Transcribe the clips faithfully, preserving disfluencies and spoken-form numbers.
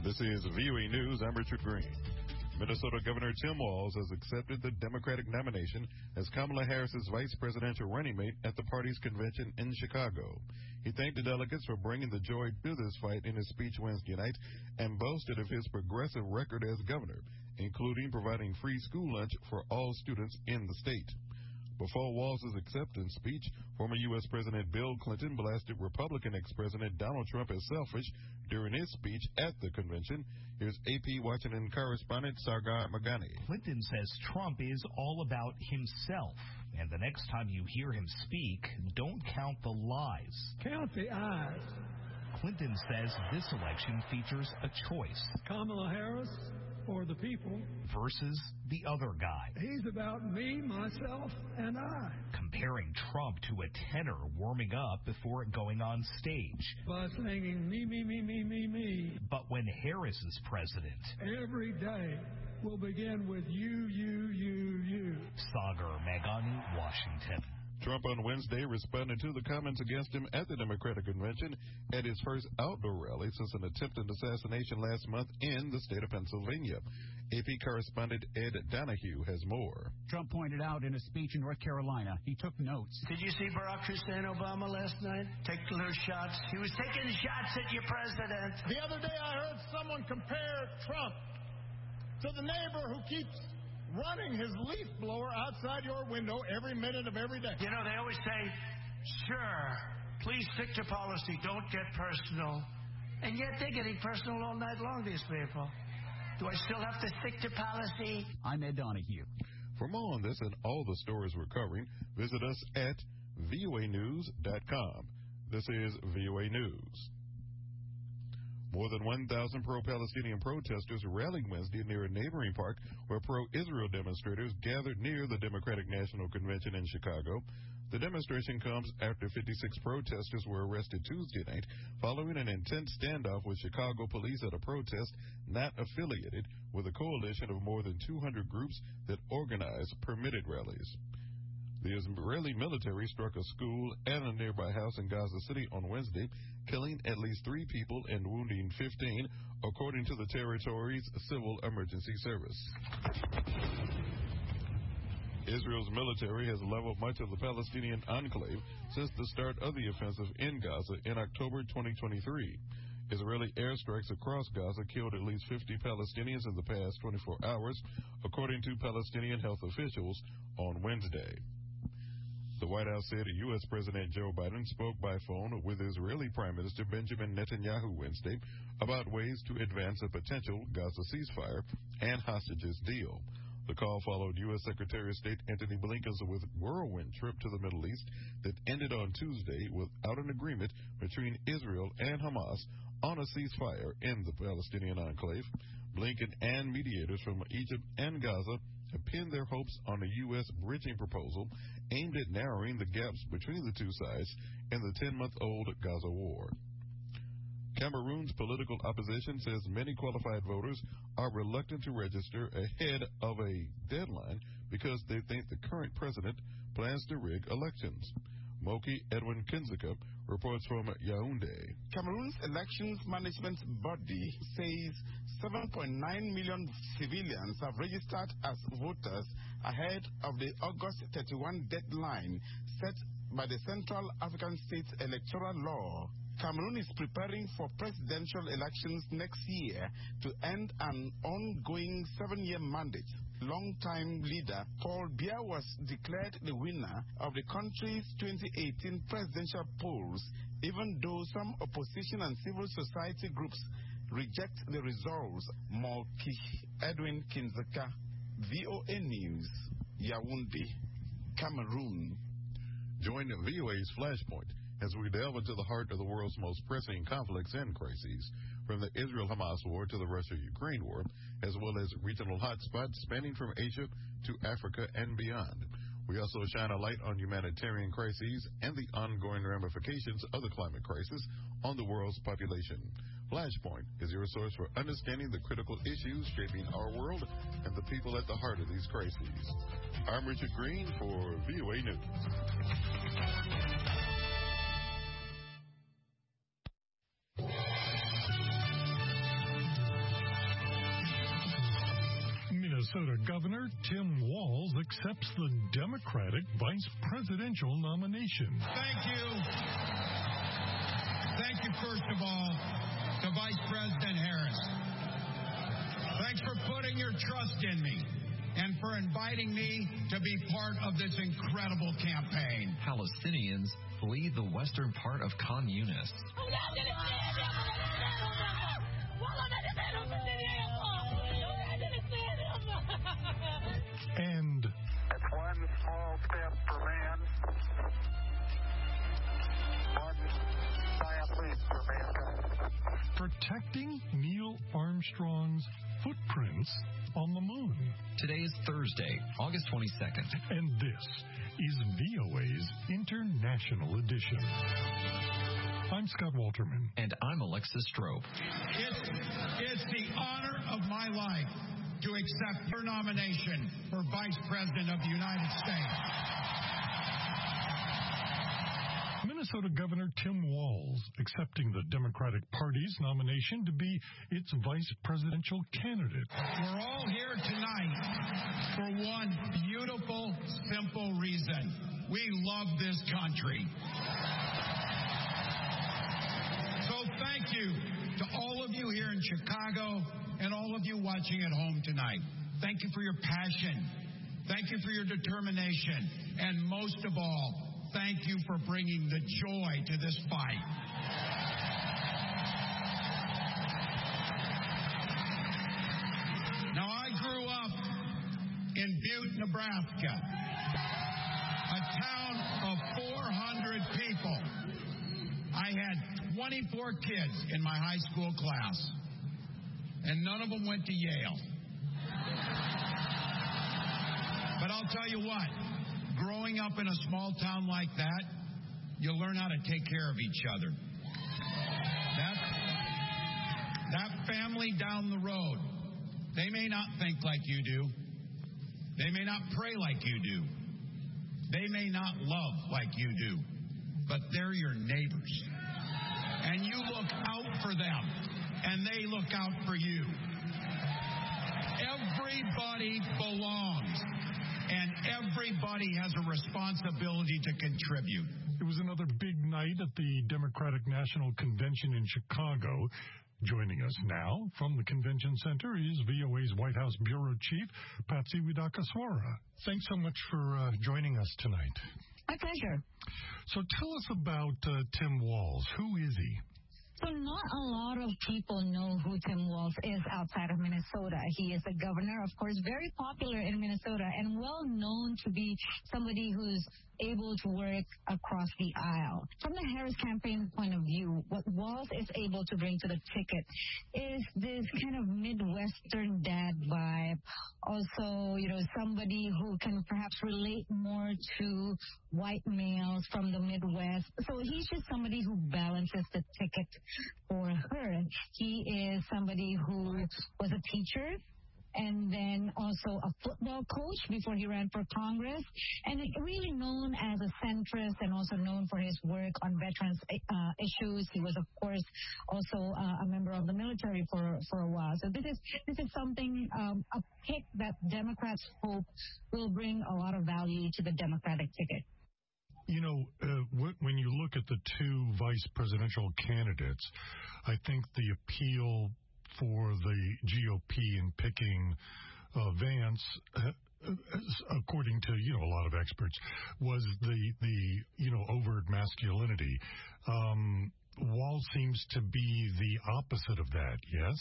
This is V O A News. I'm Richard Green. Minnesota Governor Tim Walz has accepted the Democratic nomination as Kamala Harris's vice presidential running mate at the party's convention in Chicago. He thanked the delegates for bringing the joy to this fight in his speech Wednesday night and boasted of his progressive record as governor, including providing free school lunch for all students in the state. Before Walz's acceptance speech, former U S President Bill Clinton blasted Republican ex-President Donald Trump as selfish during his speech at the convention. Here's A P Washington correspondent Sargar Magani. Clinton says Trump is all about himself. And the next time you hear him speak, don't count the lies. Count the ayes. Clinton says this election features a choice. Kamala Harris or the people versus the other guy. He's about me, myself, and I. Comparing Trump to a tenor warming up before going on stage. By singing me, me, me, me, me, me. But when Harris is president, every day will begin with you, you, you, you. Sagar Magani, Washington. Trump on Wednesday responded to the comments against him at the Democratic convention at his first outdoor rally since an attempted assassination last month in the state of Pennsylvania. A P correspondent Ed Donahue has more. Trump pointed out in a speech in North Carolina, he took notes. Did you see Barack Hussein Obama last night? Taking those shots. He was taking shots at your president. The other day I heard someone compare Trump to the neighbor who keeps running his leaf blower outside your window every minute of every day. You know, they always say, sure, please stick to policy, don't get personal. And yet they're getting personal all night long, these people. Do I still have to stick to policy? I'm Ed Donahue. For more on this and all the stories we're covering, visit us at V O A news dot com. This is V O A News. More than one thousand pro-Palestinian protesters rallied Wednesday near a neighboring park where pro-Israel demonstrators gathered near the Democratic National Convention in Chicago. The demonstration comes after fifty-six protesters were arrested Tuesday night following an intense standoff with Chicago police at a protest not affiliated with a coalition of more than two hundred groups that organize permitted rallies. The Israeli military struck a school and a nearby house in Gaza City on Wednesday, killing at least three people and wounding fifteen, according to the territory's civil emergency service. Israel's military has leveled much of the Palestinian enclave since the start of the offensive in Gaza in October twenty twenty-three. Israeli airstrikes across Gaza killed at least fifty Palestinians in the past twenty-four hours, according to Palestinian health officials on Wednesday. The White House said U S President Joe Biden spoke by phone with Israeli Prime Minister Benjamin Netanyahu Wednesday about ways to advance a potential Gaza ceasefire and hostages deal. The call followed U S Secretary of State Antony Blinken's whirlwind trip to the Middle East that ended on Tuesday without an agreement between Israel and Hamas on a ceasefire in the Palestinian enclave. Blinken and mediators from Egypt and Gaza have pinned their hopes on a U S bridging proposal aimed at narrowing the gaps between the two sides in the ten-month-old Gaza war. Cameroon's political opposition says many qualified voters are reluctant to register ahead of a deadline because they think the current president plans to rig elections. Moki Edwin Kinzeka reports from Yaoundé. Cameroon's elections management body says seven point nine million civilians have registered as voters ahead of the August thirty-first deadline set by the Central African States Electoral Law. Cameroon is preparing for presidential elections next year to end an ongoing seven-year mandate. Longtime leader Paul Biya was declared the winner of the country's twenty eighteen presidential polls, even though some opposition and civil society groups reject the results. Moki Edwin Kinzeka, V O A News, Yaoundé, Cameroon. Join V O A's Flashpoint as we delve into the heart of the world's most pressing conflicts and crises, from the Israel-Hamas war to the Russia-Ukraine war, as well as regional hotspots spanning from Asia to Africa and beyond. We also shine a light on humanitarian crises and the ongoing ramifications of the climate crisis on the world's population. Flashpoint is your source for understanding the critical issues shaping our world and the people at the heart of these crises. I'm Richard Green for V O A News. Minnesota Governor Tim Walz accepts the Democratic vice presidential nomination. Thank you. Thank you, first of all, to Vice President Harris. Thanks for putting your trust in me and for inviting me to be part of this incredible campaign. Palestinians flee the western part of Khan Yunis. And it's one small step for man, one giant leap for mankind. Protecting Neil Armstrong's footprints on the moon. Today is Thursday, August twenty-second. And this is V O A's International Edition. I'm Scott Walterman. And I'm Alexis Strope. It's, it's the honor of my life to accept your nomination for Vice President of the United States. Minnesota Governor Tim Walz accepting the Democratic Party's nomination to be its vice presidential candidate. We're all here tonight for one beautiful, simple reason. We love this country. So thank you to all of you here in Chicago and all of you watching at home tonight. Thank you for your passion. Thank you for your determination. And most of all, thank you for bringing the joy to this fight. Now, I grew up in Butte, Nebraska, a town of four hundred people. I had twenty-four kids in my high school class, and none of them went to Yale. But I'll tell you what, growing up in a small town like that, you learn how to take care of each other. That, that family down the road, they may not think like you do. They may not pray like you do. They may not love like you do. But they're your neighbors. And you look out for them. And they look out for you. Everybody belongs. And everybody has a responsibility to contribute. It was another big night at the Democratic National Convention in Chicago. Joining us now from the Convention Center is V O A's White House Bureau Chief, Patsy Widakuswara. Thanks so much for uh, joining us tonight. My pleasure. So tell us about uh, Tim Walz. Who is he? So not a lot of people know who Tim Walz is outside of Minnesota. He is a governor, of course, very popular in Minnesota and well known to be somebody who's able to work across the aisle. From the Harris campaign point of view, what Walz is able to bring to the ticket is this kind of Midwestern dad vibe. Also, you know, somebody who can perhaps relate more to white males from the Midwest. So he's just somebody who balances the ticket for her. He is somebody who was a teacher and then also a football coach before he ran for Congress, and really known as a centrist and also known for his work on veterans uh, issues. He was, of course, also uh, a member of the military for, for a while. So this is this is something, um, a pick that Democrats hope will bring a lot of value to the Democratic ticket. You know, uh, when you look at the two vice presidential candidates, I think the appeal for the G O P in picking uh, Vance, uh, according to, you know, a lot of experts, was the, the you know, overt masculinity. Um, Walz seems to be the opposite of that, yes?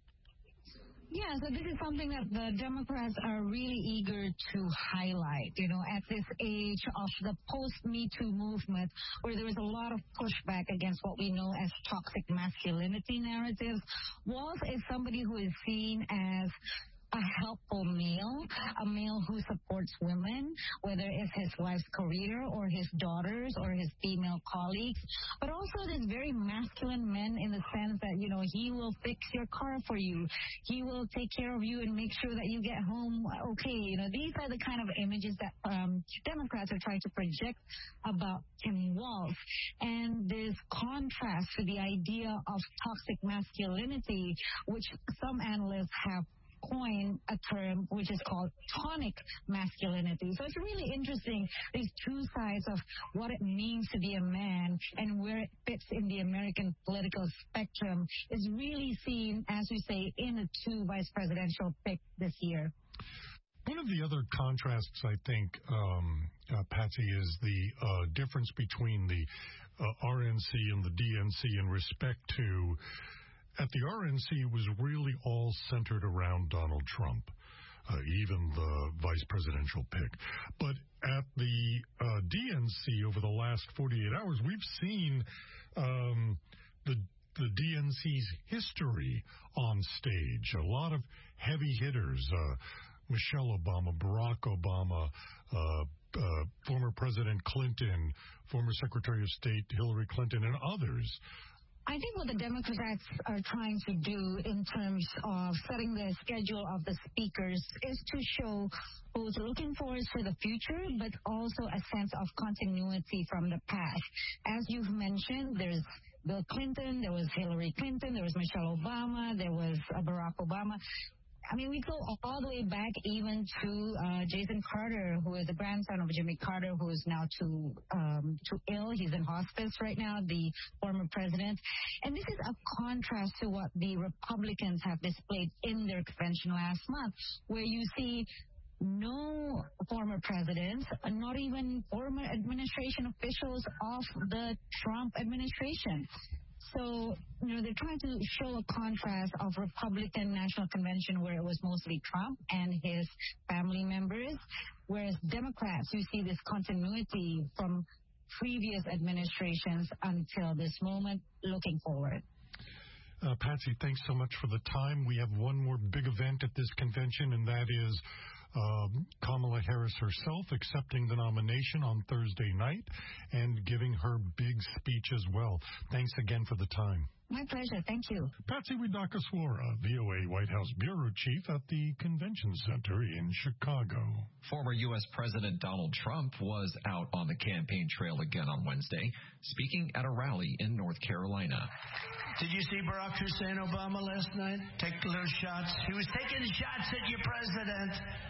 Yeah, so this is something that the Democrats are really eager to highlight, you know, at this age of the post-Me Too movement, where there was a lot of pushback against what we know as toxic masculinity narratives. Walz is somebody who is seen as a helpful male, a male who supports women, whether it's his wife's career or his daughters or his female colleagues, but also this very masculine man in the sense that, you know, he will fix your car for you. He will take care of you and make sure that you get home okay. You know, these are the kind of images that um, Democrats are trying to project about Tim Walz. And this contrast to the idea of toxic masculinity, which some analysts have coined a term which is called tonic masculinity. So it's really interesting, these two sides of what it means to be a man and where it fits in the American political spectrum is really seen, as we say, in the two vice presidential picks this year. One of the other contrasts, I think, um, uh, Patsy, is the uh, difference between the uh, R N C and the D N C in respect to, at the R N C, it was really all centered around Donald Trump, uh, even the vice presidential pick. But at the uh, D N C, over the last forty-eight hours, we've seen um, the the D N C's history on stage. A lot of heavy hitters. Uh, Michelle Obama, Barack Obama, uh, uh, former President Clinton, former Secretary of State Hillary Clinton, and others. I think what the Democrats are trying to do in terms of setting the schedule of the speakers is to show both looking forward for the future, but also a sense of continuity from the past. As you've mentioned, there's Bill Clinton, there was Hillary Clinton, there was Michelle Obama, there was uh, Barack Obama. I mean, we go all the way back even to uh, Jason Carter, who is the grandson of Jimmy Carter, who is now too um, too ill. He's in hospice right now, the former president. And this is a contrast to what the Republicans have displayed in their convention last month, where you see no former presidents, not even former administration officials of the Trump administration. So, you know, they're trying to show a contrast of Republican National Convention where it was mostly Trump and his family members, whereas Democrats, you see this continuity from previous administrations until this moment, looking forward. Uh, Patsy, thanks so much for the time. We have one more big event at this convention, and that is Um, Kamala Harris herself accepting the nomination on Thursday night and giving her big speech as well. Thanks again for the time. My pleasure. Thank you. Patsy Widakuswara, V O A White House Bureau Chief at the Convention Center in Chicago. Former U S President Donald Trump was out on the campaign trail again on Wednesday, speaking at a rally in North Carolina. Did you see Barack Hussein Obama last night? Take little shots. He was taking shots at your president.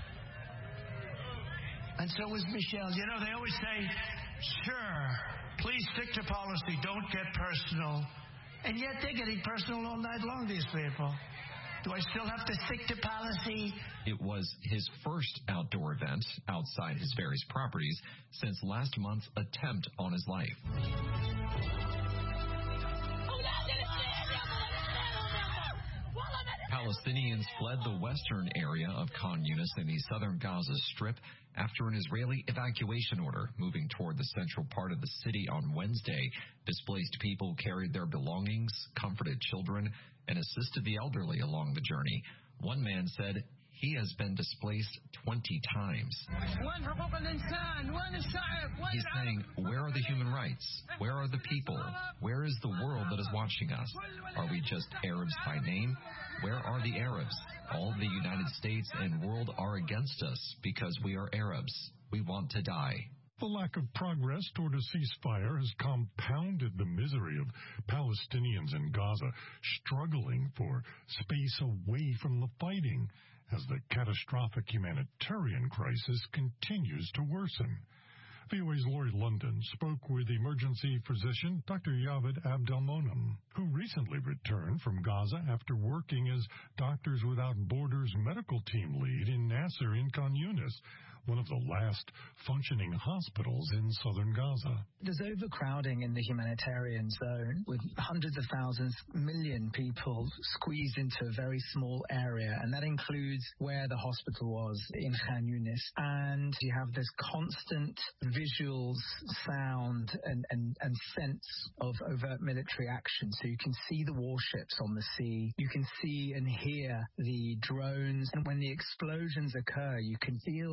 And so was Michelle. You know, they always say, sure, please stick to policy, don't get personal. And yet they're getting personal all night long, these people. Do I still have to stick to policy? It was his first outdoor event outside his various properties since last month's attempt on his life. Palestinians fled the western area of Khan Yunis in the southern Gaza Strip after an Israeli evacuation order moving toward the central part of the city on Wednesday. Displaced people carried their belongings, comforted children, and assisted the elderly along the journey. One man said he has been displaced twenty times. He's saying, where are the human rights? Where are the people? Where is the world that is watching us? Are we just Arabs by name? Where are the Arabs? All the United States and world are against us because we are Arabs. We want to die. The lack of progress toward a ceasefire has compounded the misery of Palestinians in Gaza, struggling for space away from the fighting as the catastrophic humanitarian crisis continues to worsen. V O A's Lori London spoke with emergency physician Doctor Javed Abdelmonem, who recently returned from Gaza after working as Doctors Without Borders medical team lead in Nasser in Khan Yunis, one of the last functioning hospitals in southern Gaza. There's overcrowding in the humanitarian zone with hundreds of thousands, million people squeezed into a very small area, and that includes where the hospital was in Khan Yunis. And you have this constant visuals, sound, and, and, and sense of overt military action. So you can see the warships on the sea, you can see and hear the drones, and when the explosions occur, you can feel the shock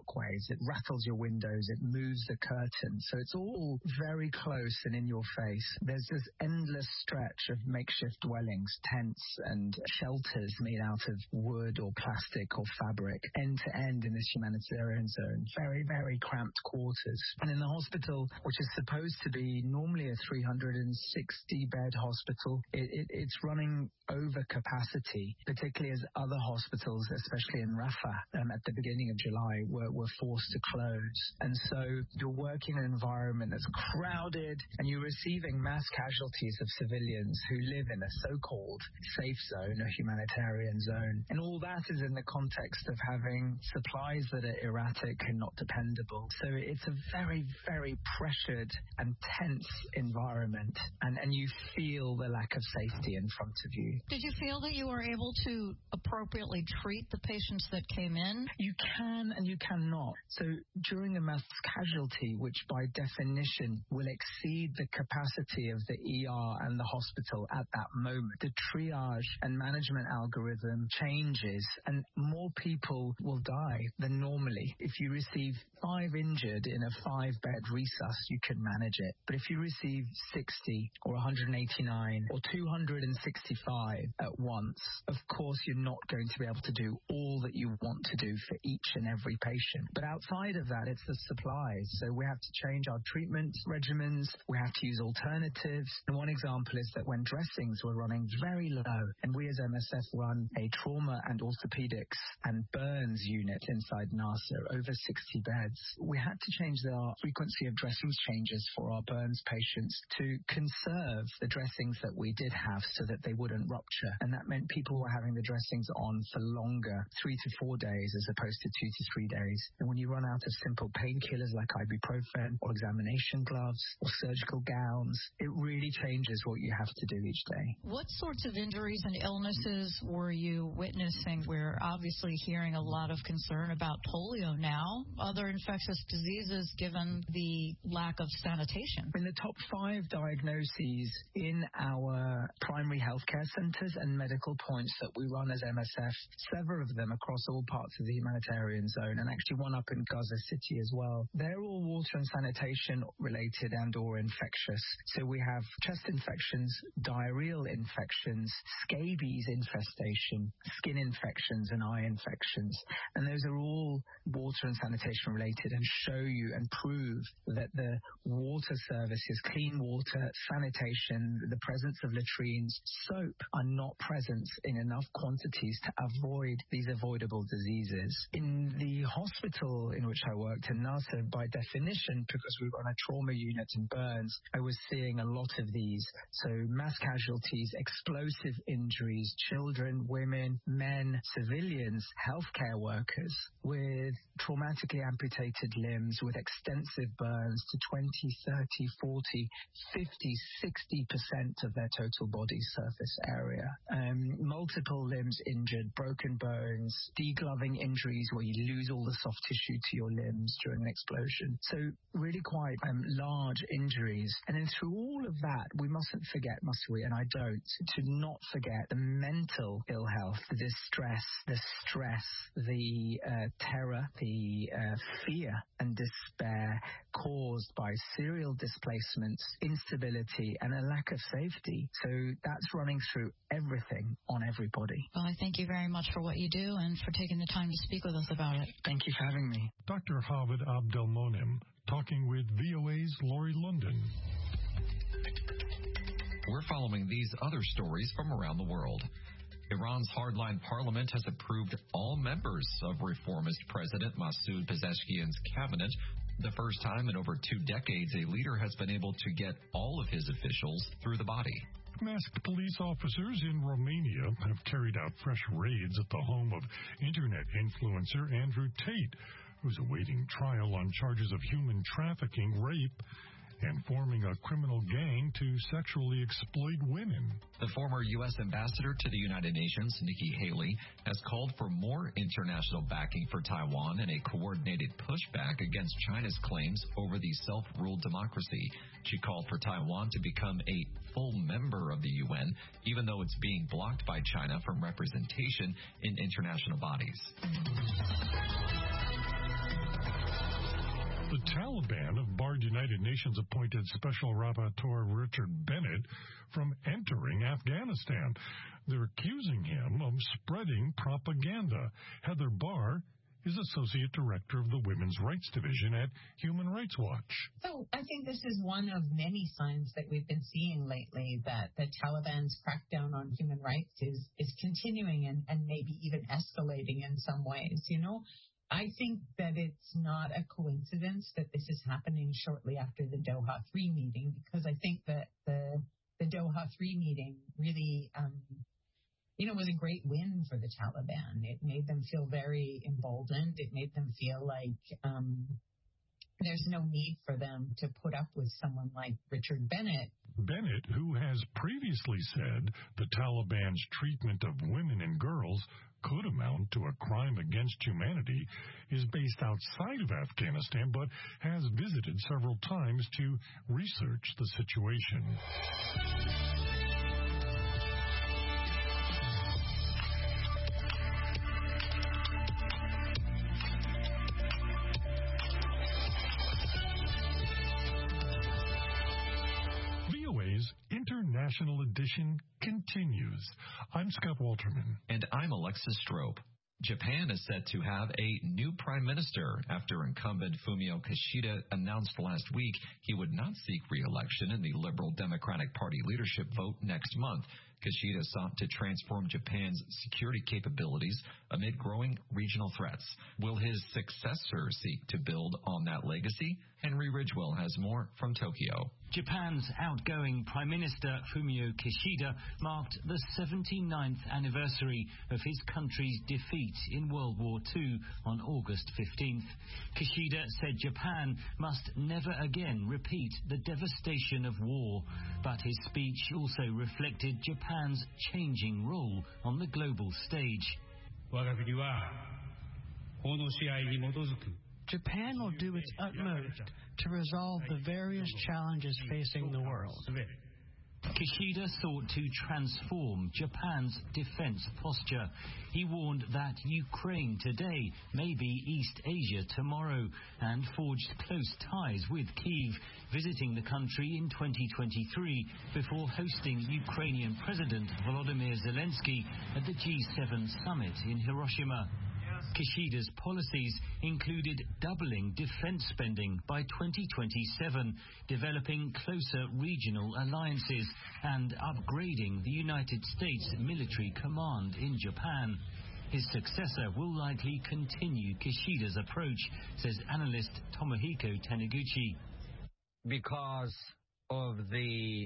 shockwaves. It rattles your windows. It moves the curtains. So it's all very close and in your face. There's this endless stretch of makeshift dwellings, tents and shelters made out of wood or plastic or fabric, end to end in this humanitarian zone. Very, very cramped quarters. And in the hospital, which is supposed to be normally a three hundred sixty bed hospital, it, it, it's running over capacity, particularly as other hospitals, especially in Rafah, um, at the beginning of July, were, were forced to close. And so you're working in an environment that's crowded, and you're receiving mass casualties of civilians who live in a so-called safe zone, a humanitarian zone. And all that is in the context of having supplies that are erratic and not dependable. So it's a very, very pressured and tense environment, and, and you feel the lack of safety in front of you. Did you feel that you were able to appropriately treat the patients that came in? You can and you cannot. So during a mass casualty, which by definition will exceed the capacity of the E R and the hospital at that moment, the triage and management algorithm changes, and more people will die than normally. If you receive five injured in a five-bed resus, you can manage it. But if you receive sixty or one hundred eighty-nine or two hundred sixty-five at once, of course you're not going to be able to do all that you want to do for each and every patient. But outside of that, it's the supplies. So we have to change our treatment regimens. We have to use alternatives. And one example is that when dressings were running very low, and we as M S F run a trauma and orthopedics and burns unit inside Nasser, over sixty beds, we had to change the frequency of dressings changes for our burns patients to conserve the dressings that we did have so that they wouldn't rupture. And that meant people were having the dressings on for longer, three to four days as opposed to two to three days. And when you run out of simple painkillers like ibuprofen or examination gloves or surgical gowns, it really changes what you have to do each day. What sorts of injuries and illnesses were you witnessing? We're obviously hearing a lot of concern about polio now, other infectious diseases given the lack of sanitation. In the top five diagnoses in our primary healthcare centres and medical points that we run as M S F, several of them across all parts of the humanitarian zone, and actually one up in Gaza City as well, they're all water and sanitation related and or infectious. So we have chest infections, diarrheal infections, scabies infestation, skin infections and eye infections. And those are all water and sanitation related and show you and prove that the water services, clean water, sanitation, the presence of latrines, soap are not present in enough quantities to avoid these avoidable diseases. In the hospital in which I worked in Nasser, by definition, because we run a trauma unit in burns, I was seeing a lot of these. So mass casualties, explosive injuries, children, women, men, civilians, healthcare workers with traumatically amputated limbs, with extensive burns to twenty, thirty, forty, fifty, sixty percent of their total body surface area. Um, multiple limbs injured, broken bones, degloving injuries where you lose all the soft tissue to your limbs during an explosion. So really quite um, large injuries. And then through all of that, we mustn't forget, must we, and I don't, to not forget the mental ill health, the distress, the stress, the uh, terror, the uh, fear and despair caused by serial displacements, instability, and a lack of safety. So that's running through everything on everybody. Well, I thank you very much for what you do and for taking the time to speak with us about it. Thank you for having me. Doctor Hafid Abdelmonem, talking with V O A's Laurie London. We're following these other stories from around the world. Iran's hardline parliament has approved all members of reformist President Masoud Pezeshkian's cabinet. The first time in over two decades a leader has been able to get all of his officials through the body. Masked police officers in Romania have carried out fresh raids at the home of internet influencer Andrew Tate, who's awaiting trial on charges of human trafficking, rape, and forming a criminal gang to sexually exploit women. The former U S ambassador to the United Nations, Nikki Haley, has called for more international backing for Taiwan and a coordinated pushback against China's claims over the self-ruled democracy. She called for Taiwan to become a full member of the U N, even though it's being blocked by China from representation in international bodies. The Taliban have barred United Nations-appointed Special Rapporteur Richard Bennett from entering Afghanistan. They're accusing him of spreading propaganda. Heather Barr is Associate Director of the Women's Rights Division at Human Rights Watch. So I think this is one of many signs that we've been seeing lately that the Taliban's crackdown on human rights is, is continuing and, and maybe even escalating in some ways. You know, I think that it's not a coincidence that this is happening shortly after the Doha three meeting, because I think that the, the Doha three meeting really... Um, You know, it was a great win for the Taliban. It made them feel very emboldened. It made them feel like um, there's no need for them to put up with someone like Richard Bennett. Bennett, who has previously said the Taliban's treatment of women and girls could amount to a crime against humanity, is based outside of Afghanistan, but has visited several times to research the situation. International Edition continues. I'm Scott Walterman. And I'm Alexis Strope. Japan is set to have a new prime minister after incumbent Fumio Kishida announced last week he would not seek re-election in the Liberal Democratic Party leadership vote next month. Kishida sought to transform Japan's security capabilities amid growing regional threats. Will his successor seek to build on that legacy? Henry Ridgewell has more from Tokyo. Japan's outgoing Prime Minister Fumio Kishida marked the seventy-ninth anniversary of his country's defeat in World War Two on August fifteenth. Kishida said Japan must never again repeat the devastation of war, but his speech also reflected Japan's changing role on the global stage. Japan will do its utmost to resolve the various challenges facing the world. Kishida sought to transform Japan's defense posture. He warned that Ukraine today may be East Asia tomorrow, and forged close ties with Kyiv, visiting the country in twenty twenty-three before hosting Ukrainian President Volodymyr Zelensky at the G seven summit in Hiroshima. Kishida's policies included doubling defense spending by twenty twenty-seven, developing closer regional alliances, and upgrading the United States military command in Japan. His successor will likely continue Kishida's approach, says analyst Tomohiko Taniguchi. Because of the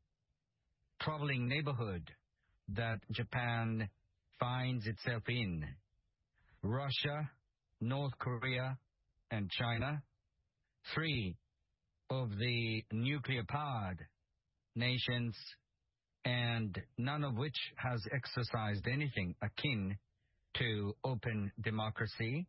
troubling neighborhood that Japan finds itself in, Russia, North Korea, and China, three of the nuclear-powered nations, and none of which has exercised anything akin to open democracy,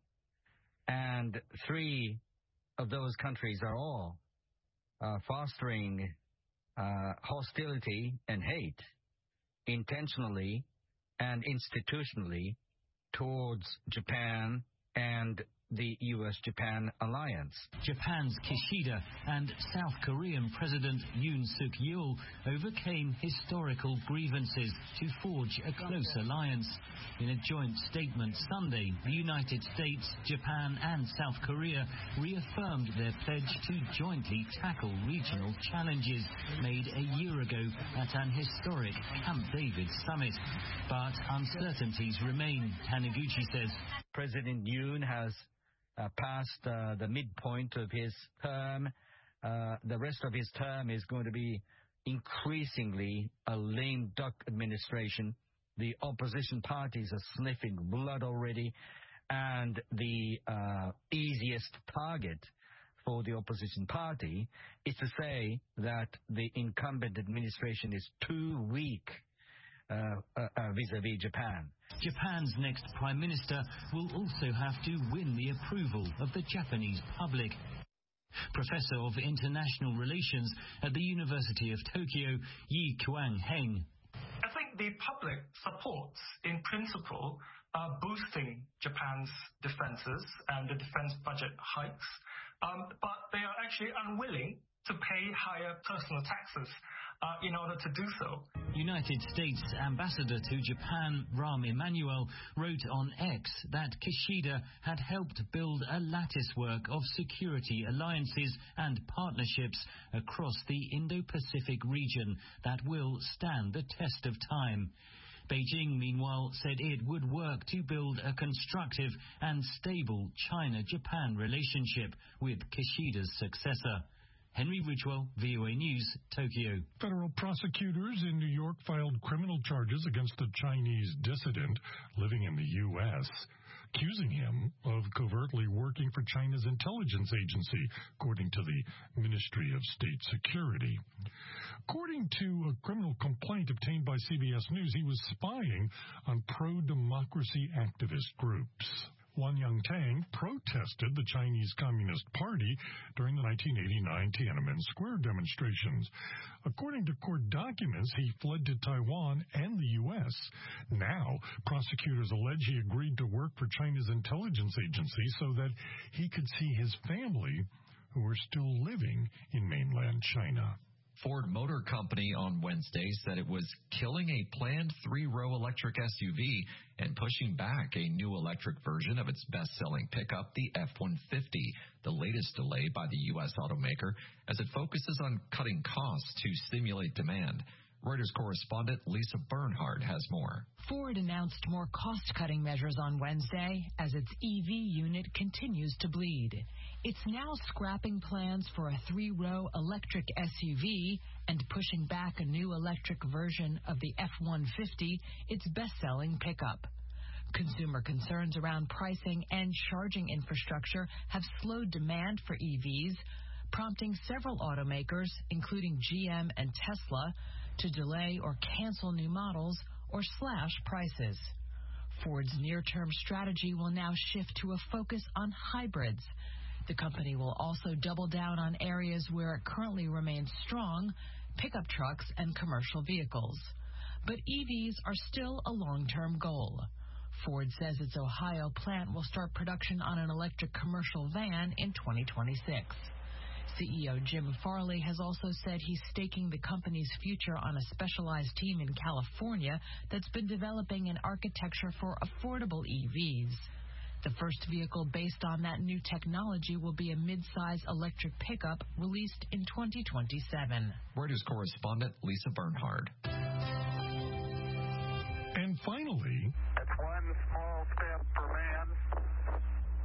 and three of those countries are all uh, fostering uh, hostility and hate intentionally and institutionally towards Japan and the U S Japan alliance. Japan's Kishida and South Korean President Yoon Suk-yeol overcame historical grievances to forge a close alliance. In a joint statement Sunday, the United States, Japan and South Korea reaffirmed their pledge to jointly tackle regional challenges made a year ago at an historic Camp David summit. But uncertainties remain, Taniguchi says. President Yoon has uh, passed uh, the midpoint of his term. Uh, the rest of his term is going to be increasingly a lame duck administration. The opposition parties are sniffing blood already, and the uh, easiest target for the opposition party is to say that the incumbent administration is too weak Uh, uh, uh, vis-a-vis Japan. Japan's next prime minister will also have to win the approval of the Japanese public. Professor of International Relations at the University of Tokyo, Yi Kuang-heng. I think the public supports, in principle, uh, boosting Japan's defenses and the defense budget hikes. um, but they are actually unwilling to pay higher personal taxes uh, in order to do so. United States Ambassador to Japan, Rahm Emanuel, wrote on X that Kishida had helped build a latticework of security alliances and partnerships across the Indo-Pacific region that will stand the test of time. Beijing, meanwhile, said it would work to build a constructive and stable China-Japan relationship with Kishida's successor. Henry Ridgwell, V O A News, Tokyo. Federal prosecutors in New York filed criminal charges against a Chinese dissident living in the U S, accusing him of covertly working for China's intelligence agency, according to the Ministry of State Security. According to a criminal complaint obtained by C B S News, he was spying on pro-democracy activist groups. Wan Yangtang protested the Chinese Communist Party during the nineteen eighty-nine Tiananmen Square demonstrations. According to court documents, he fled to Taiwan and the U S. Now, prosecutors allege he agreed to work for China's intelligence agency so that he could see his family, who are still living in mainland China. Ford Motor Company on Wednesday said it was killing a planned three-row electric S U V and pushing back a new electric version of its best-selling pickup, the F one fifty, the latest delay by the U S automaker, as it focuses on cutting costs to stimulate demand. Reuters correspondent Lisa Bernhard has more. Ford announced more cost-cutting measures on Wednesday as its E V unit continues to bleed. It's now scrapping plans for a three-row electric S U V and pushing back a new electric version of the F one fifty, its best-selling pickup. Consumer concerns around pricing and charging infrastructure have slowed demand for E Vs, prompting several automakers, including G M and Tesla, to delay or cancel new models or slash prices. Ford's near-term strategy will now shift to a focus on hybrids. The company will also double down on areas where it currently remains strong, pickup trucks and commercial vehicles. But E Vs are still a long-term goal. Ford says its Ohio plant will start production on an electric commercial van in twenty twenty-six. C E O Jim Farley has also said he's staking the company's future on a specialized team in California that's been developing an architecture for affordable E Vs. The first vehicle based on that new technology will be a mid-size electric pickup released in twenty twenty-seven. Reuters correspondent Lisa Bernhard. And finally, that's one small step for man,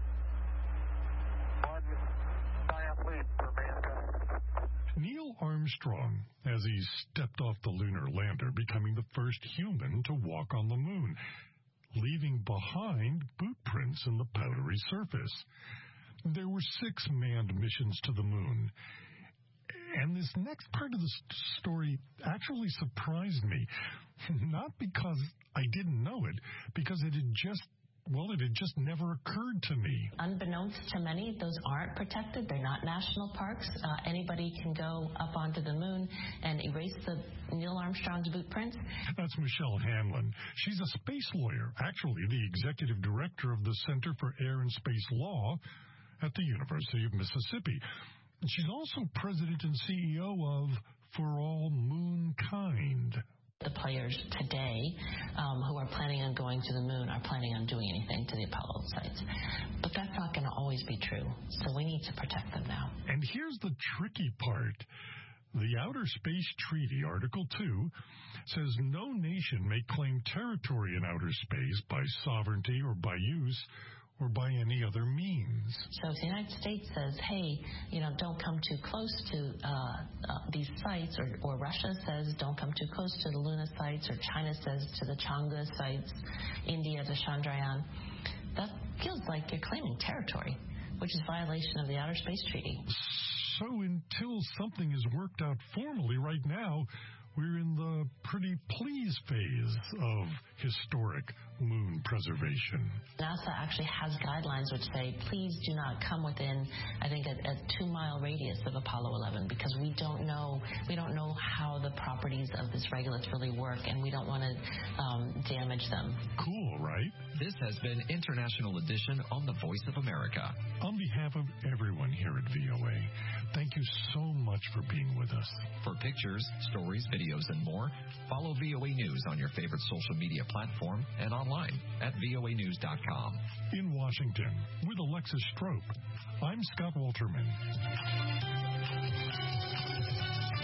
one giant leap for mankind. Neil Armstrong, as he stepped off the lunar lander, becoming the first human to walk on the moon, leaving behind boot prints in the powdery surface. There were six manned missions to the moon. And this next part of the story actually surprised me. Not because I didn't know it, because it had just, well, it had just never occurred to me. Unbeknownst to many, those aren't protected. They're not national parks. Uh, anybody can go up onto the moon and erase the Neil Armstrong's boot prints. That's Michelle Hanlon. She's a space lawyer, actually the executive director of the Center for Air and Space Law at the University of Mississippi. She's also president and C E O of For All Moonkind. The players today um, who are planning on going to the moon are planning on doing anything to the Apollo sites. But that's not going to always be true, so we need to protect them now. And here's the tricky part. The Outer Space Treaty, Article two, says no nation may claim territory in outer space by sovereignty or by use or by any other means. So if the United States says, hey, you know, don't come too close to uh, uh, these sites, or, or Russia says don't come too close to the Luna sites, or China says to the Chang'e sites, India to Chandrayaan, that feels like you're claiming territory, which is violation of the Outer Space Treaty. So until something is worked out formally right now, we're in the pretty please phase of historic moon preservation. NASA actually has guidelines which say, please do not come within, I think, a, a two-mile radius of Apollo eleven, because we don't know we don't know how the properties of this regolith really work, and we don't want to um, damage them. Cool, right? This has been International Edition on the Voice of America. On behalf of everyone here at V O A, thank you so much for being with us. For pictures, stories, videos, and more, follow V O A News on your favorite social media platform and online at V O A news dot com. In Washington, with Alexis Strope, I'm Scott Walterman.